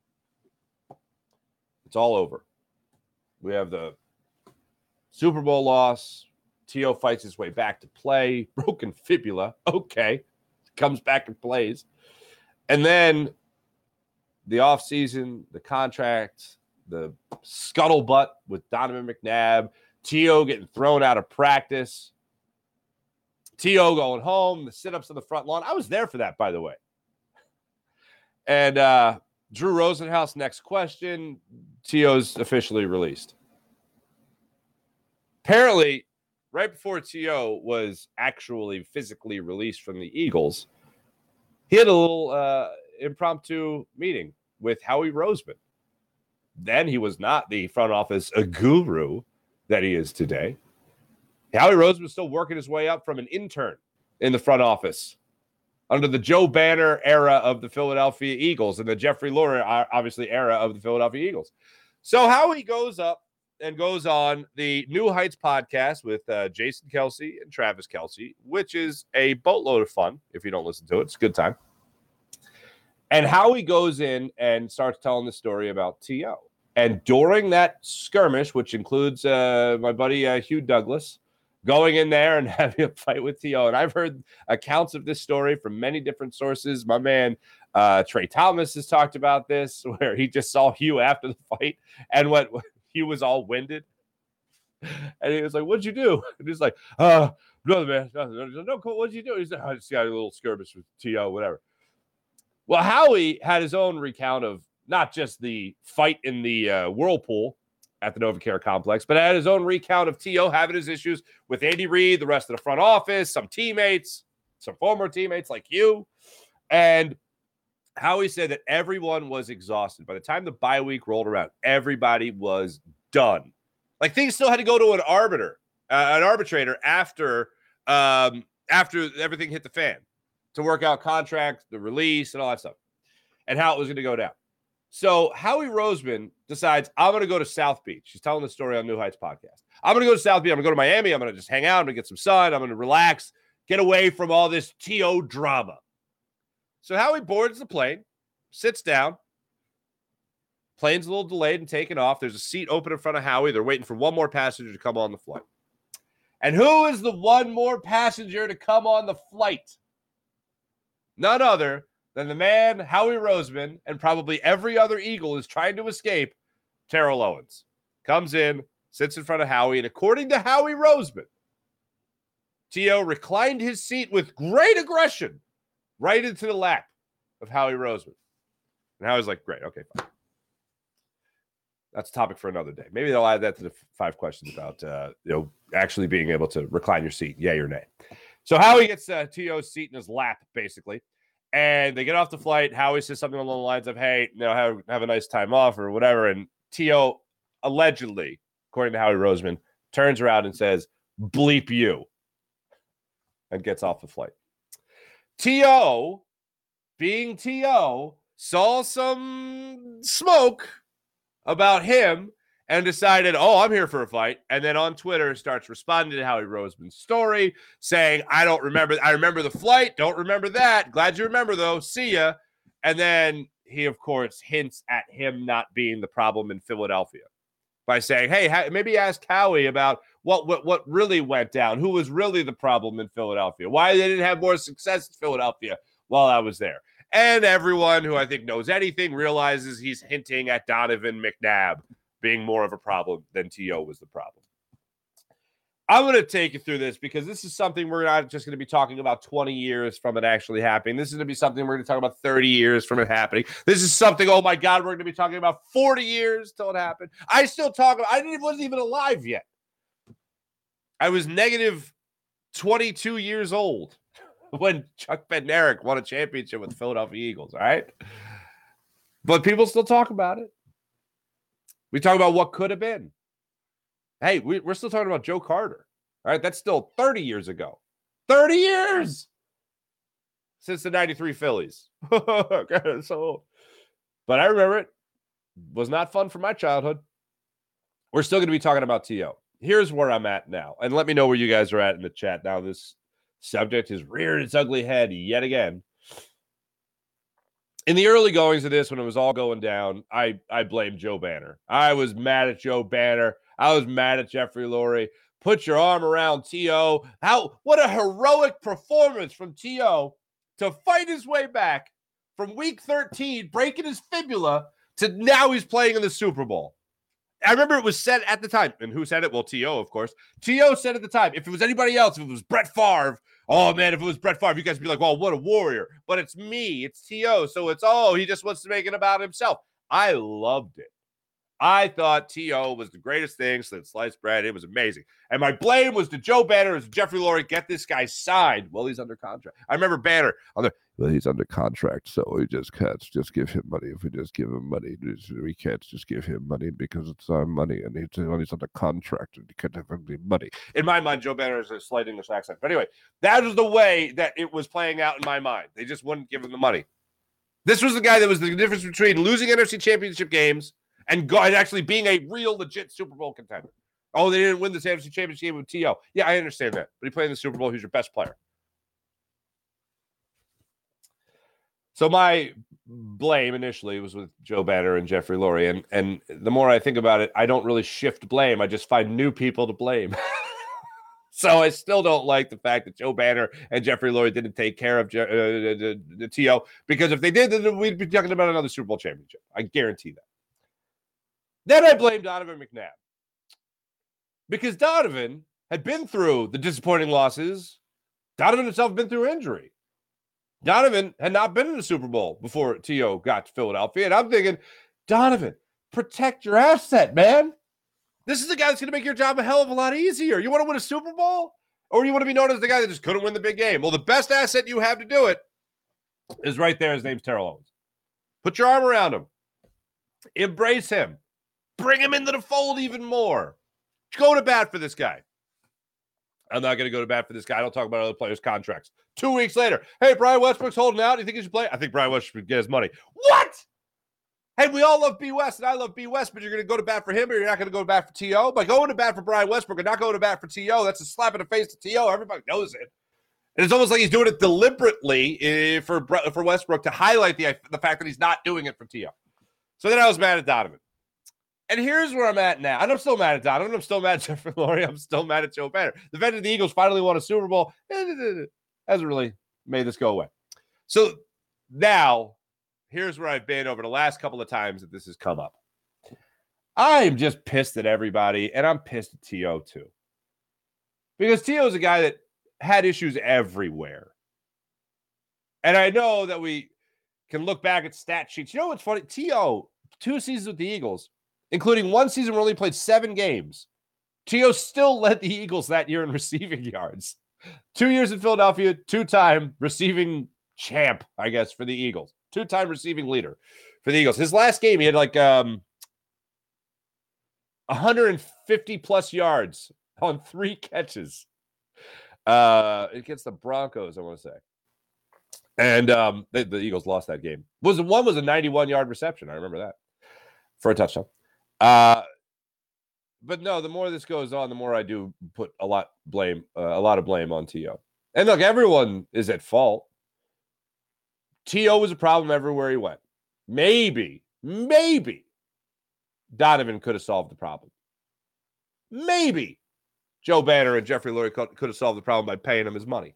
It's all over. We have the Super Bowl loss. T.O. fights his way back to play. Broken fibula. Okay. Comes back and plays. And then the offseason, the contract, the scuttlebutt with Donovan McNabb, T.O. getting thrown out of practice, T.O. going home, the sit-ups on the front lawn. I was there for that, by the way. And Drew Rosenhaus, next question. T.O.'s officially released. Apparently, right before T.O. was actually physically released from the Eagles, he had a little impromptu meeting with Howie Roseman. Then he was not the front office guru that he is today. Howie Roseman was still working his way up from an intern in the front office under the Joe Banner era of the Philadelphia Eagles and the Jeffrey Lurie, obviously, era of the Philadelphia Eagles. So Howie goes up and goes on the New Heights podcast with Jason Kelce and Travis Kelce, which is a boatload of fun if you don't listen to it. It's a good time. And Howie goes in and starts telling the story about T.O. And during that skirmish, which includes my buddy Hugh Douglas, going in there and having a fight with T.O. And I've heard accounts of this story from many different sources. My man, Trey Thomas, has talked about this, where he just saw Hugh after the fight and Hugh was all winded. And he was like, "What'd you do?" And he's like, "Brother, man, nothing." "No, cool. What'd you do?" He's like, "I just got a little skirmish with T.O., whatever." Well, Howie had his own recount of not just the fight in the whirlpool at the NovaCare complex, but had his own recount of T.O. having his issues with Andy Reid, the rest of the front office, some teammates, some former teammates like you. And Howie said that everyone was exhausted. By the time the bye week rolled around, everybody was done. Like, things still had to go to an arbitrator after everything hit the fan to work out contracts, the release, and all that stuff, and how it was going to go down. So Howie Roseman decides, I'm going to go to South Beach. He's telling the story on New Heights podcast. I'm going to go to South Beach. I'm going to go to Miami. I'm going to just hang out. I'm going to get some sun. I'm going to relax, get away from all this T.O. drama. So Howie boards the plane, sits down. Plane's a little delayed and taken off. There's a seat open in front of Howie. They're waiting for one more passenger to come on the flight. And who is the one more passenger to come on the flight? None other than the man, Howie Roseman, and probably every other Eagle is trying to escape, Terrell Owens. Comes in, sits in front of Howie, and according to Howie Roseman, T.O. reclined his seat with great aggression right into the lap of Howie Roseman. And Howie's like, great, okay, fine. That's a topic for another day. Maybe they'll add that to the 5 questions about actually being able to recline your seat, yay or nay. So Howie gets T.O.'s seat in his lap, basically. And they get off the flight. Howie says something along the lines of, hey, have a nice time off or whatever. And T.O. allegedly, according to Howie Roseman, turns around and says, bleep you, and gets off the flight. T.O., being T.O., saw some smoke about him and decided, I'm here for a fight. And then on Twitter starts responding to Howie Roseman's story, saying, I remember the flight. Don't remember that. Glad you remember, though. See ya. And then he, of course, hints at him not being the problem in Philadelphia by saying, hey, maybe ask Howie about what really went down, who was really the problem in Philadelphia, why they didn't have more success in Philadelphia while I was there. And everyone who I think knows anything realizes he's hinting at Donovan McNabb being more of a problem than T.O. was the problem. I'm going to take you through this because this is something we're not just going to be talking about 20 years from it actually happening. This is going to be something we're going to talk about 30 years from it happening. This is something, oh my God, we're going to be talking about 40 years till it happened. I wasn't even alive yet. I was negative 22 years old when Chuck Bednarik won a championship with the Philadelphia Eagles, all right? But people still talk about it. We talk about what could have been. Hey, we're still talking about Joe Carter, all right? That's still 30 years ago. 30 years since the 93 Phillies. Okay, but I remember it. Was not fun for my childhood. We're still going to be talking about T.O. Here's where I'm at now. And let me know where you guys are at in the chat. Now, this subject has reared its ugly head yet again. In the early goings of this, when it was all going down, I blamed Joe Banner. I was mad at Joe Banner. I was mad at Jeffrey Lurie. Put your arm around T.O. What a heroic performance from T.O. to fight his way back from week 13, breaking his fibula, to now he's playing in the Super Bowl. I remember it was said at the time, and who said it? Well, T.O., of course. T.O. said at the time, if it was anybody else, if it was Brett Favre, oh, man, if it was Brett Favre, you guys would be like, well, what a warrior. But it's me. It's T.O. So it's, he just wants to make it about himself. I loved it. I thought T.O. was the greatest thing since sliced bread. It was amazing. And my blame was to Joe Banner as Jeffrey Lurie, get this guy signed. Well, he's under contract. I remember Banner he's under contract, so we just can't just give him money. If we just give him money, we can't just give him money because it's our money, and he's under contract, and he can't have any money. In my mind, Joe Banner is a slight English accent. But anyway, that was the way that it was playing out in my mind. They just wouldn't give him the money. This was the guy that was the difference between losing NFC championship games and actually being a real, legit Super Bowl contender. Oh, they didn't win the NFC championship game with T.O. Yeah, I understand that. But he played in the Super Bowl. He's your best player. So my blame initially was with Joe Banner and Jeffrey Lurie. And the more I think about it, I don't really shift blame. I just find new people to blame. So I still don't like the fact that Joe Banner and Jeffrey Lurie didn't take care of the T.O. Because if they did, then we'd be talking about another Super Bowl championship. I guarantee that. Then I blame Donovan McNabb. Because Donovan had been through the disappointing losses. Donovan himself had been through injury. Donovan had not been in the Super Bowl before T.O. got to Philadelphia. And I'm thinking, Donovan, protect your asset, man. This is the guy that's going to make your job a hell of a lot easier. You want to win a Super Bowl? Or you want to be known as the guy that just couldn't win the big game? Well, the best asset you have to do it is right there. His name's Terrell Owens. Put your arm around him. Embrace him. Bring him into the fold even more. Go to bat for this guy. I'm not going to go to bat for this guy. I don't talk about other players' contracts. 2 weeks later, hey, Brian Westbrook's holding out. Do you think he should play? I think Brian Westbrook should get his money. What? Hey, we all love B. West, and I love B. West, but you're going to go to bat for him, or you're not going to go to bat for T.O.? By going to bat for Brian Westbrook and not going to bat for T.O., that's a slap in the face to T.O. Everybody knows it. And it's almost like he's doing it deliberately for Westbrook to highlight the fact that he's not doing it for T.O. So then I was mad at Donovan. And here's where I'm at now. And I'm still mad at Donovan. I'm still mad at Jeffrey Lurie. I'm still mad at Joe Banner. The fact that the Eagles finally won a Super Bowl hasn't really made this go away. So now, here's where I've been over the last couple of times that this has come up. I'm just pissed at everybody, and I'm pissed at T.O. too. Because T.O. is a guy that had issues everywhere. And I know that we can look back at stat sheets. You know what's funny? T.O., 2 seasons with the Eagles, including 1 season where he only played 7 games. T.O. still led the Eagles that year in receiving yards. 2 years in Philadelphia, 2-time receiving champ, I guess, for the Eagles. 2-time receiving leader for the Eagles. His last game, he had like 150 plus yards on 3 catches against the Broncos, I want to say. And the Eagles lost that game. One was a 91-yard reception. I remember that for a touchdown. But no, the more this goes on, the more I do put a lot of blame on T.O. And look, everyone is at fault. T.O. was a problem everywhere he went. Maybe Donovan could have solved the problem. Maybe Joe Banner and Jeffrey Lurie could have solved the problem by paying him his money.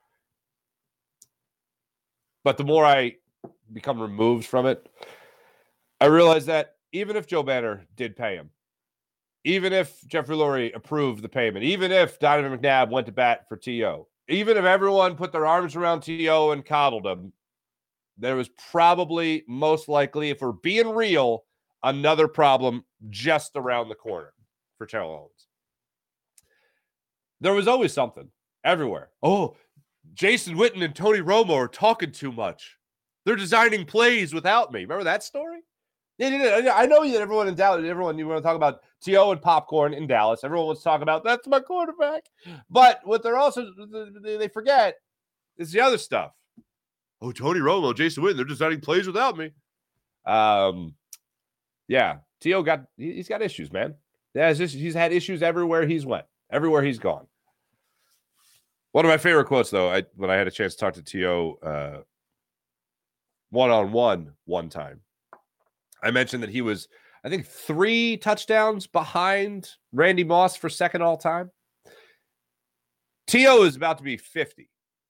But the more I become removed from it, I realize that even if Joe Banner did pay him, even if Jeffrey Lurie approved the payment, even if Donovan McNabb went to bat for T.O., even if everyone put their arms around T.O. and coddled him, there was probably, most likely, if we're being real, another problem just around the corner for Terrell Owens. There was always something everywhere. Oh, Jason Witten and Tony Romo are talking too much. They're designing plays without me. Remember that story? Yeah, I know that everyone in Dallas, you want to talk about T.O. and popcorn in Dallas. Everyone wants to talk about, that's my quarterback. But what they forget is the other stuff. Oh, Tony Romo, Jason Witten, they're designing plays without me. Yeah, T.O. he's got issues, man. Yeah, he's had issues everywhere he's went, everywhere he's gone. One of my favorite quotes, though, when I had a chance to talk to T.O. One-on-one one time, I mentioned that he was, I think, 3 touchdowns behind Randy Moss for second all-time. T.O. is about to be 50.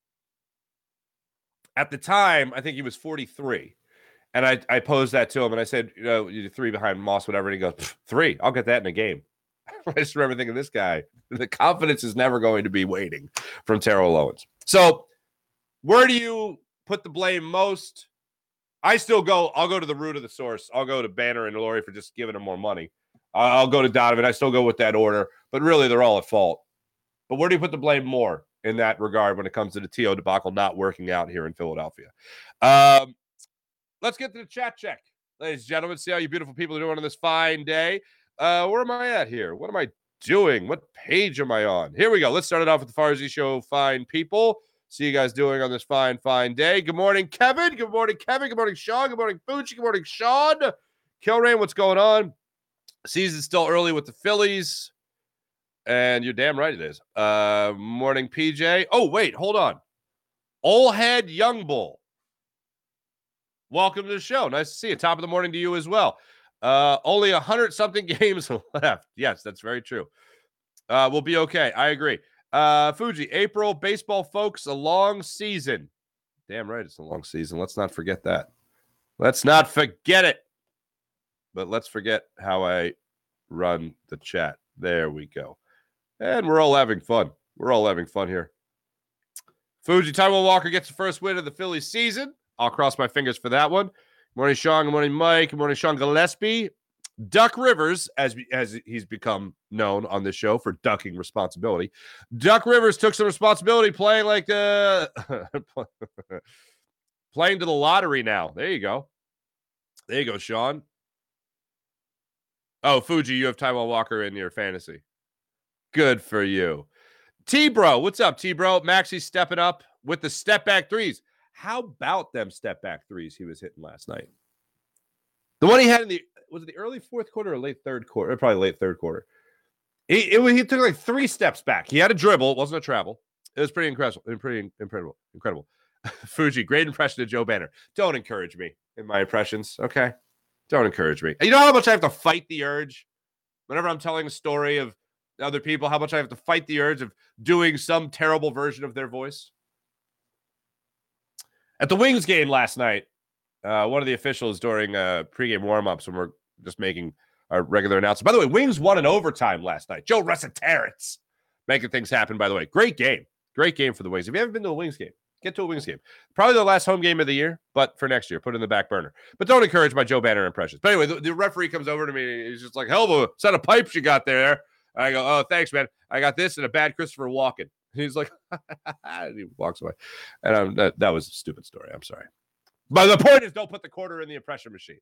At the time, I think he was 43. And I posed that to him, and I said, you're 3 behind Moss, whatever. And he goes, 3, I'll get that in a game. I just remember thinking, this guy, the confidence is never going to be waiting from Terrell Owens. So where do you put the blame most? I'll go to the root of the source. I'll go to Banner and Lurie for just giving him more money. I'll go to Donovan. I still go with that order. But really, they're all at fault. But where do you put the blame more in that regard when it comes to the T.O. debacle not working out here in Philadelphia? Let's get to the chat check, ladies and gentlemen. See how you beautiful people are doing on this fine day. Where am I at here? What am I doing? What page am I on? Here we go. Let's start it off with the Farzy Show, fine people. See you guys doing on this fine, fine day. Good morning, Kevin. Good morning, Kevin. Good morning, Sean. Good morning, Fuji. Good morning, Sean. Kilrain, what's going on? Season's still early with the Phillies. And you're damn right it is. Morning, PJ. Oh, wait, hold on. Old Head Young Bull. Welcome to the show. Nice to see you. Top of the morning to you as well. Only 100-something games left. Yes, that's very true. We'll be okay. I agree. Fuji, April, baseball folks, a long season. Damn right, it's a long season. Let's not forget that. Let's not forget it. But let's forget how I run the chat. There we go. And we're all having fun. We're all having fun here. Fuji, Taiwan Walker gets the first win of the Phillies season. I'll cross my fingers for that one. Good morning, Sean. Good morning, Mike. Good morning, Sean Gillespie. Duck Rivers, as he's become known on this show for ducking responsibility. Duck Rivers took some responsibility playing like playing to the lottery now. There you go. There you go, Sean. Oh, Fuji, you have Taiwan Walker in your fantasy. Good for you. T-Bro, what's up, T-Bro? Maxie's stepping up with the step-back threes. How about them step-back threes he was hitting last night? The one he had was it the early fourth quarter or late third quarter? Probably late third quarter. He took like 3 steps back. He had a dribble. It wasn't a travel. It was pretty incredible. Incredible. Fuji, great impression of Joe Banner. Don't encourage me in my impressions, okay? Don't encourage me. You know how much I have to fight the urge whenever I'm telling a story of other people, how much I have to fight the urge of doing some terrible version of their voice? At the Wings game last night, one of the officials during pregame warm-ups when we're just making our regular announcer. By the way, Wings won in overtime last night. Joe Resetarits making things happen, by the way. Great game. Great game for the Wings. If you haven't been to a Wings game, get to a Wings game. Probably the last home game of the year, but for next year, put it in the back burner. But don't encourage my Joe Banner impressions. But anyway, the referee comes over to me. He's just like, hell of a set of pipes you got there. I go, oh, thanks, man. I got this and a bad Christopher Walken. He's like, and he walks away. And that was a stupid story. I'm sorry. But the point is, don't put the quarter in the impression machine.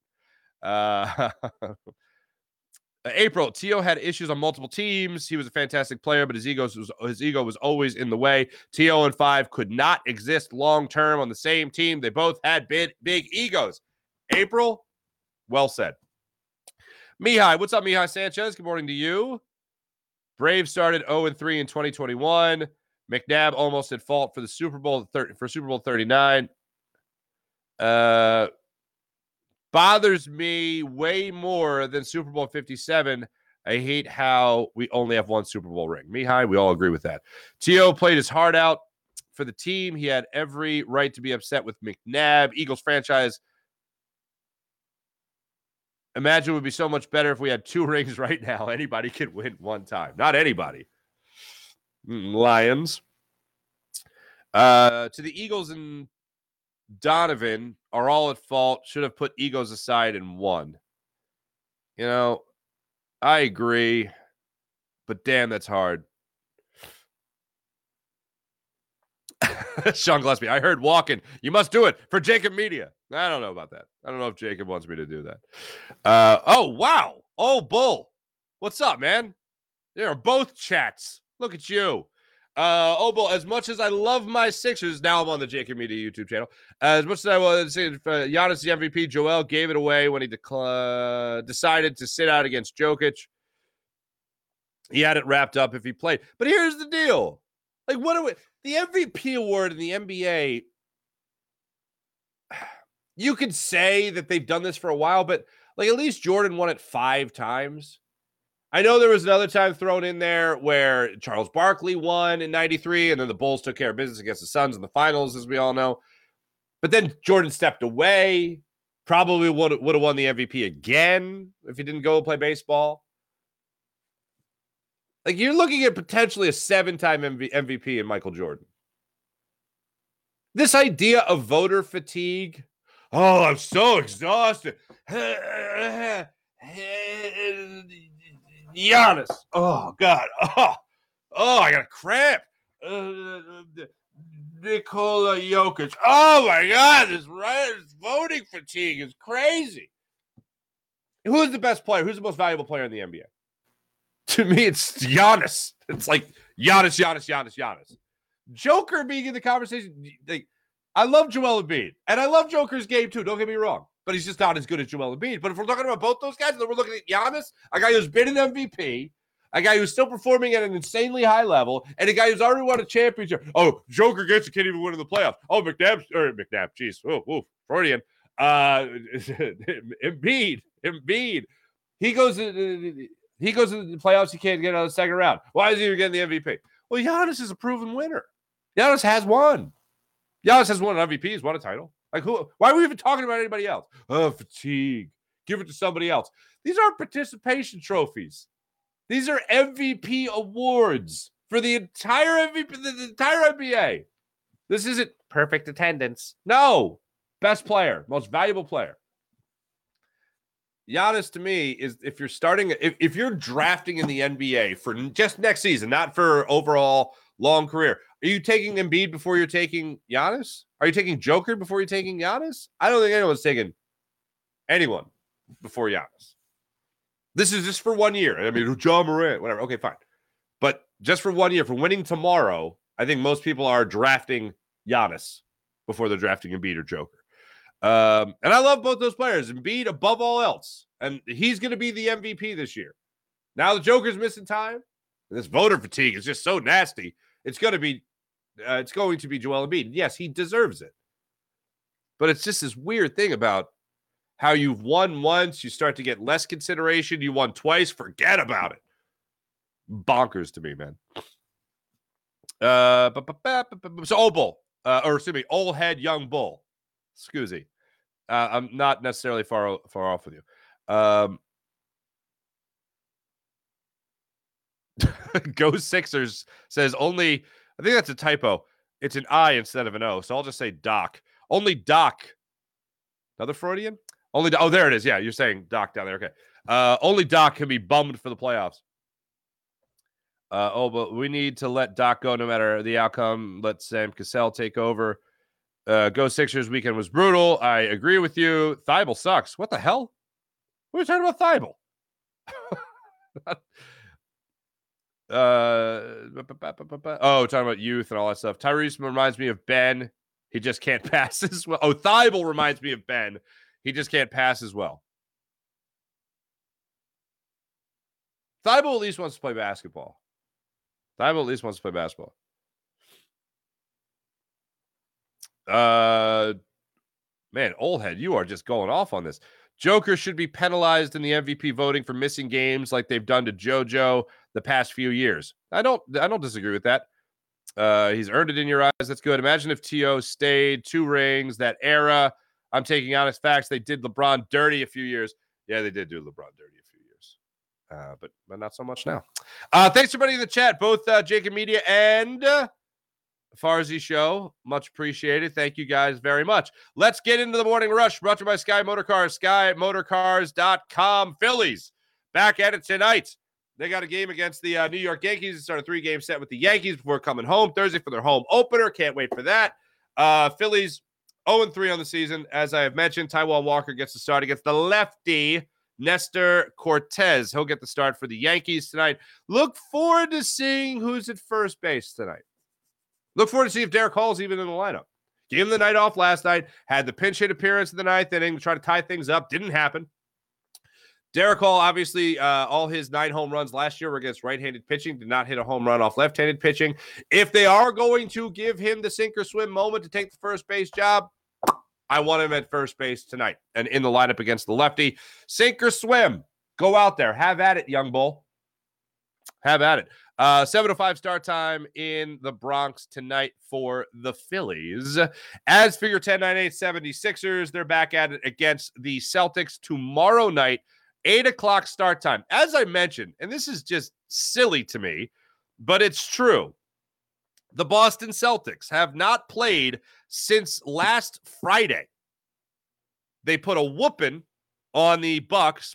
April, T.O. had issues on multiple teams. He was a fantastic player, but his ego was always in the way. T.O. and 5 could not exist long-term on the same team. They both had big egos. April, well said. Mihai, what's up, Mihai Sanchez? Good morning to you. Braves started 0-3 in 2021. McNabb almost at fault for the Super Bowl for Super Bowl 39. Bothers me way more than Super Bowl 57. I hate how we only have one Super Bowl ring. Mihai, we all agree with that. T.O. played his heart out for the team. He had every right to be upset with McNabb. Eagles franchise, imagine it would be so much better if we had 2 rings right now. Anybody could win one time. Not anybody. Lions. To the Eagles and Donovan are all at fault. Should have put egos aside and won. You know, I agree, but damn, that's hard. Sean Gillespie, I heard walking. You must do it for Jacob Media. I don't know about that. I don't know if Jacob wants me to do that. Oh, wow. Oh, Bull. What's up, man? You're both chats. Look at you. Bull, as much as I love my Sixers, now I'm on the Jacob Media YouTube channel. As much as I want to say Giannis the MVP, Joel gave it away when he decided to sit out against Jokic. He had it wrapped up if he played. But here's the deal. Like, what are we? The MVP award in the NBA, you could say that they've done this for a while, but like at least Jordan won it 5 times. I know there was another time thrown in there where Charles Barkley won in 93, and then the Bulls took care of business against the Suns in the finals, as we all know. But then Jordan stepped away, probably would have won the MVP again if he didn't go play baseball. Like, you're looking at potentially a 7-time MVP in Michael Jordan. This idea of voter fatigue. Oh, I'm so exhausted. Giannis. Oh, God. Oh, I got a cramp. Nikola Jokic. Oh, my God. This voting fatigue is crazy. Who is the best player? Who's the most valuable player in the NBA? To me, it's Giannis. It's like Giannis. Joker being in the conversation. Like, I love Joel Embiid. And I love Joker's game, too. Don't get me wrong. But he's just not as good as Joel Embiid. But if we're talking about both those guys, then we're looking at Giannis, a guy who's been an MVP, a guy who's still performing at an insanely high level, and a guy who's already won a championship. Oh, Joker gets it, can't even win in the playoffs. Oh, McNabb, jeez. Oh, Freudian. Embiid. He goes to the playoffs, he can't get out of the second round. Why is he even getting the MVP? Well, Giannis is a proven winner. Giannis has won. Giannis has won an MVP. He's won a title. Like, who? Why are we even talking about anybody else? Oh, fatigue. Give it to somebody else. These aren't participation trophies. These are MVP awards for the entire MVP, the entire NBA. This isn't perfect attendance. No. Best player, most valuable player. Giannis, to me, is if you're drafting in the NBA for just next season, not for overall long career, are you taking Embiid before you're taking Giannis? Are you taking Joker before you're taking Giannis? I don't think anyone's taking anyone before Giannis. This is just for 1 year. I mean, Ja Morant, whatever. Okay, fine. But just for 1 year, for winning tomorrow, I think most people are drafting Giannis before they're drafting Embiid or Joker. And I love both those players. Embiid above all else. And he's going to be the MVP this year. Now the Joker's missing time. And this voter fatigue is just so nasty. It's going to be Joel Embiid. Yes, he deserves it. But it's just this weird thing about how you've won once, you start to get less consideration. You won twice, forget about it. Bonkers to me, man. So old bull, old head, young bull. Scoozy. I'm not necessarily far off with you. Go Sixers says only, I think that's a typo. It's an I instead of an O. So I'll just say Doc. Only Doc. Another Freudian? Oh, there it is. Yeah, you're saying Doc down there. Okay. Only Doc can be bummed for the playoffs. But we need to let Doc go no matter the outcome. Let Sam Cassell take over. Go Sixers weekend was brutal. I agree with you. Thibault sucks. What the hell? We were talking about Thibault. Talking about youth and all that stuff. Tyrese reminds me of Ben. He just can't pass as well. Oh, Thibault reminds me of Ben. He just can't pass as well. Thibault at least wants to play basketball. Man, Oldhead, you are just going off on this. Joker should be penalized in the MVP voting for missing games like they've done to JoJo the past few years. I don't disagree with that. He's earned it in your eyes. That's good. Imagine if T.O. stayed 2 rings, that era. I'm taking honest facts. They did LeBron dirty a few years. Yeah, they did do LeBron dirty a few years. But not so much now. Thanks everybody in the chat, both Jacob Media and Farzy Show. Much appreciated. Thank you guys very much. Let's get into the morning rush brought to you by Sky Motorcars, SkyMotorcars.com. Phillies back at it tonight. They got a game against the New York Yankees. They start a 3-game set with the Yankees before coming home Thursday for their home opener. Can't wait for that. Phillies 0-3 on the season. As I have mentioned, Taijuan Walker gets the start against the lefty Nestor Cortez. He'll get the start for the Yankees tonight. Look forward to seeing who's at first base tonight. Look forward to see if Derek Hall's even in the lineup. Gave him the night off last night. Had the pinch hit appearance in the 9th inning to try to tie things up. Didn't happen. Derek Hall, obviously, all his 9 home runs last year were against right-handed pitching. Did not hit a home run off left-handed pitching. If they are going to give him the sink or swim moment to take the first base job, I want him at first base tonight and in the lineup against the lefty. Sink or swim. Go out there. Have at it, young bull. Have at it. 7:05 start time in the Bronx tonight for the Phillies. As for your 10-9-8 76ers, they're back at it against the Celtics tomorrow night, 8 o'clock start time. As I mentioned, and this is just silly to me, but it's true. The Boston Celtics have not played since last Friday. They put a whooping on the Bucks,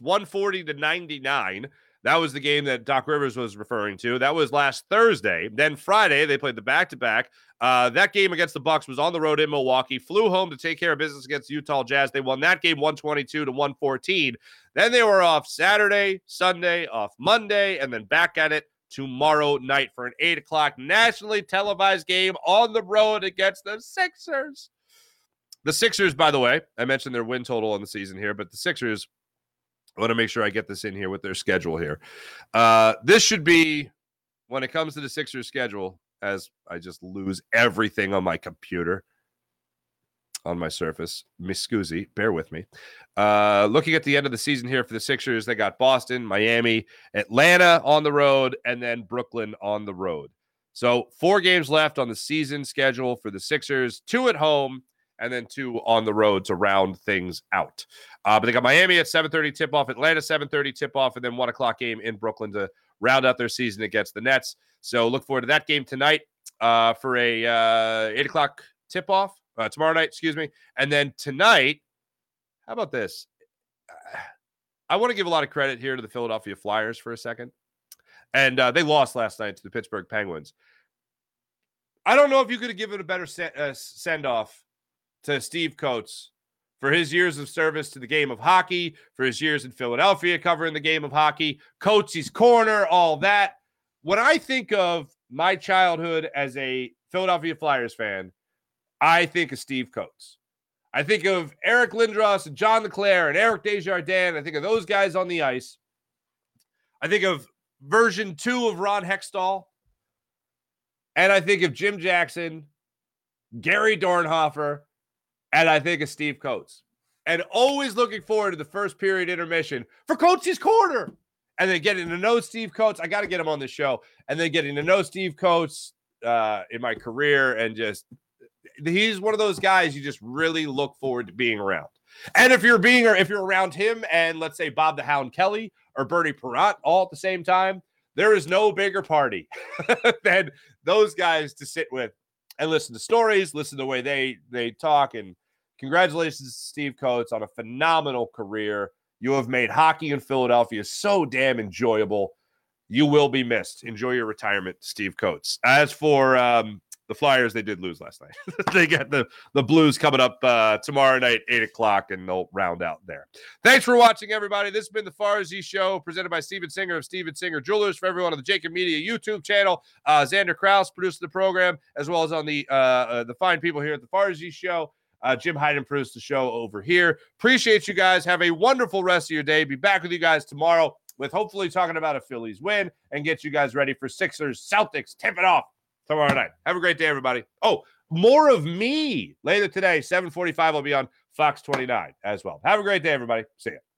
140-99. That was the game that Doc Rivers was referring to. That was last Thursday. Then Friday, they played the back-to-back. That game against the Bucks was on the road in Milwaukee. Flew home to take care of business against the Utah Jazz. They won that game 122-114. Then they were off Saturday, Sunday, off Monday, and then back at it tomorrow night for an 8 o'clock nationally televised game on the road against the Sixers. The Sixers, by the way, I mentioned their win total on the season here, but the Sixers, I want to make sure I get this in here with their schedule here. This should be, when it comes to the Sixers schedule, as I just lose everything on my computer, on my Surface. Miscusi, bear with me. Looking at the end of the season here for the Sixers, they got Boston, Miami, Atlanta on the road, and then Brooklyn on the road. So 4 games left on the season schedule for the Sixers, 2 at home, and then 2 on the road to round things out. But they got Miami at 7:30 tip-off, Atlanta 7:30 tip-off, and then 1 o'clock game in Brooklyn to round out their season against the Nets. So look forward to that game tonight for a 8 o'clock tip-off. Tomorrow night, excuse me. And then tonight, how about this? I want to give a lot of credit here to the Philadelphia Flyers for a second. And they lost last night to the Pittsburgh Penguins. I don't know if you could have given a better send-off to Steve Coates for his years of service to the game of hockey, for his years in Philadelphia covering the game of hockey, Coates' Corner, all that. When I think of my childhood as a Philadelphia Flyers fan, I think of Steve Coates. I think of Eric Lindros and John LeClair and Eric Desjardins. I think of those guys on the ice. I think of version 2 of Ron Hextall. And I think of Jim Jackson, Gary Dornhofer, and I think of Steve Coates. And always looking forward to the first period intermission for Coates' Corner. And then getting to know Steve Coates. I got to get him on the show. And then getting to know Steve Coates in my career, and just he's one of those guys you just really look forward to being around. And if you're around him and let's say Bob the Hound Kelly or Bernie Perrott all at the same time, There is no bigger party than those guys to sit with and listen to stories, listen to the way they talk. And congratulations to Steve Coates on a phenomenal career. You have made hockey in Philadelphia so damn enjoyable. You will be missed. Enjoy your retirement, Steve Coates. As for the Flyers, they did lose last night. They got the Blues coming up tomorrow night, 8 o'clock, and they'll round out there. Thanks for watching, everybody. This has been the Farzy Show, presented by Steven Singer of Steven Singer Jewelers. For everyone on the Jacob Media YouTube channel, Xander Kraus produced the program, as well as on the fine people here at the Farzy Show. Jim Hyden produced the show over here. Appreciate you guys. Have a wonderful rest of your day. Be back with you guys tomorrow with hopefully talking about a Phillies win and get you guys ready for Sixers Celtics. Tip it off tomorrow night. Have a great day, everybody. Oh, more of me later today, 7:45. I'll be on Fox 29 as well. Have a great day, everybody. See ya.